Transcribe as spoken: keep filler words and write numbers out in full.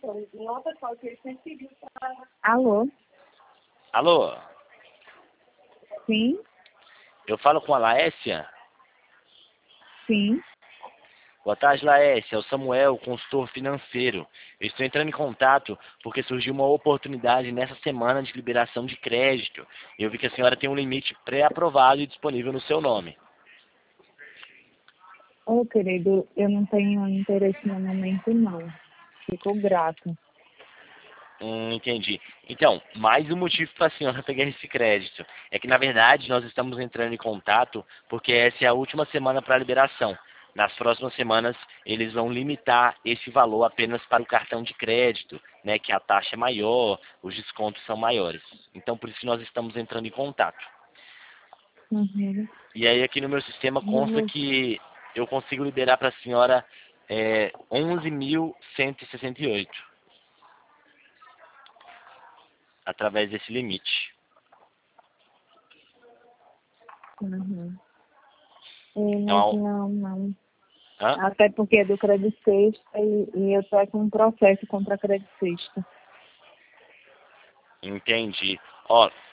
Alô? Alô? Sim? Eu falo com a Laécia? Sim. Boa tarde, Laécia. É o Samuel, consultor financeiro. Eu estou entrando em contato porque surgiu uma oportunidade nessa semana de liberação de crédito. E eu vi que a senhora tem um limite pré-aprovado e disponível no seu nome. Ô, querido, eu não tenho interesse no momento, não. Fico grata. Hum, entendi. Então, mais um motivo para a senhora pegar esse crédito. É que, na verdade, nós estamos entrando em contato porque essa é a última semana para liberação. Nas próximas semanas, eles vão limitar esse valor apenas para o cartão de crédito, né, que a taxa é maior, os descontos são maiores. Então, por isso que nós estamos entrando em contato. Uhum. E aí, aqui no meu sistema consta Uhum. que eu consigo liberar para a senhora é, onze mil cento e sessenta e oito através desse limite. Uhum. É, mas Então, não, não. hã? Até porque é do Credit Sexta e, e eu estou com um processo contra a Credit Sexta. Entendi. Ó,